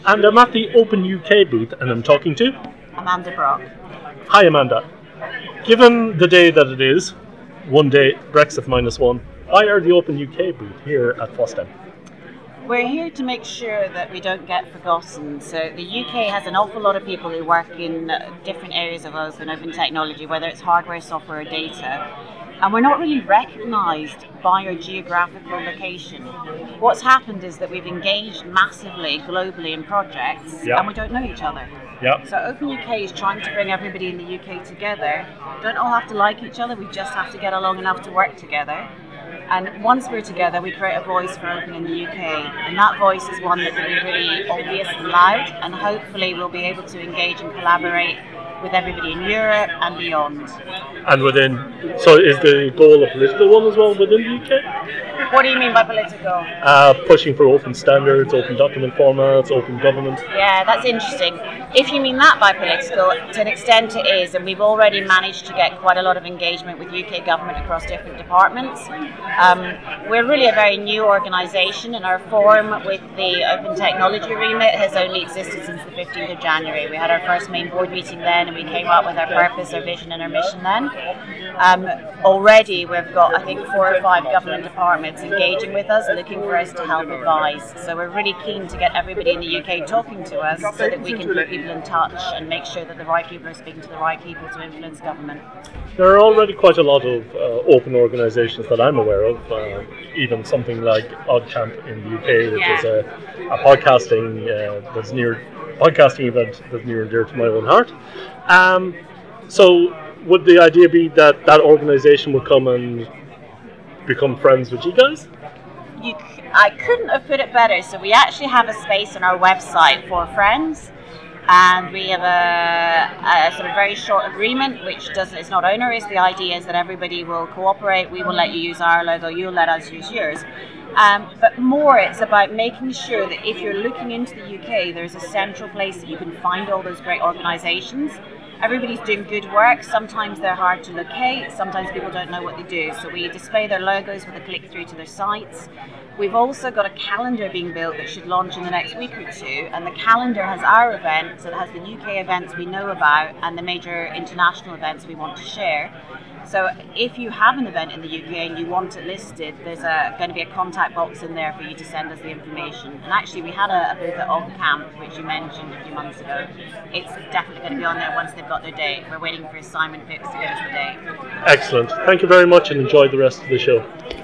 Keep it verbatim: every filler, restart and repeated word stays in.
And I'm at the Open U K booth and I'm talking to Amanda Brock. Hi Amanda. Given the day that it is, one day, Brexit minus one, why are the Open U K booth here at FOSDEM? We're here to make sure that we don't get forgotten. So the U K has an awful lot of people who work in different areas of open, open technology, whether it's hardware, software or data. And we're not really recognised by our geographical location. What's happened is that we've engaged massively globally in projects yeah. and we don't know each other. Yeah. So Open U K is trying to bring everybody in the U K together. We don't all have to like each other, we just have to get along enough to work together. And once we're together, we create a voice for Open in the U K. And that voice is one that will be really obvious and loud, and hopefully we'll be able to engage and collaborate with everybody in Europe and beyond. And within, so is the goal a political one as well within the U K? What do you mean by political? Uh, pushing for open standards, open document formats, open government. Yeah, that's interesting. If you mean that by political, to an extent it is, and we've already managed to get quite a lot of engagement with U K government across different departments. Um, we're really a very new organisation, and our forum with the Open Technology Remit has only existed since the fifteenth of January. We had our first main board meeting then, and we came up with our purpose, our vision and our mission then. Um, already we've got, I think, four or five government departments engaging with us, looking for us to help advise. So we're really keen to get everybody in the U K talking to us so that we can put people in touch and make sure that the right people are speaking to the right people to influence government. There are already quite a lot of uh, open organisations that I'm aware of, uh, even something like OddCamp in the U K, which yeah. is a, a podcasting uh, that's near podcasting event that's near and dear to my own heart. Um, so would the idea be that that organisation would come and become friends with you guys? You, I couldn't have put it better. So we actually have a space on our website for friends. And we have a, a sort of very short agreement, which doesn't, it's not onerous. The idea is that everybody will cooperate. We will let you use our logo, you'll let us use yours. Um, but more, it's about making sure that if you're looking into the U K, there's a central place that you can find all those great organisations. Everybody's doing good work. Sometimes they're hard to locate. Sometimes people don't know what they do. So we display their logos with a click through to their sites. We've also got a calendar being built that should launch in the next week or two, and the calendar has our events, it has the U K events we know about and the major international events we want to share. So if you have an event in the U K and you want it listed, there's a, going to be a contact box in there for you to send us the information. And actually we had a, a booth at OddCamp, which you mentioned a few months ago. It's definitely going to be on there once they've got their date. We're waiting for Simon Phipps to give us the date. Excellent. Thank you very much and enjoy the rest of the show.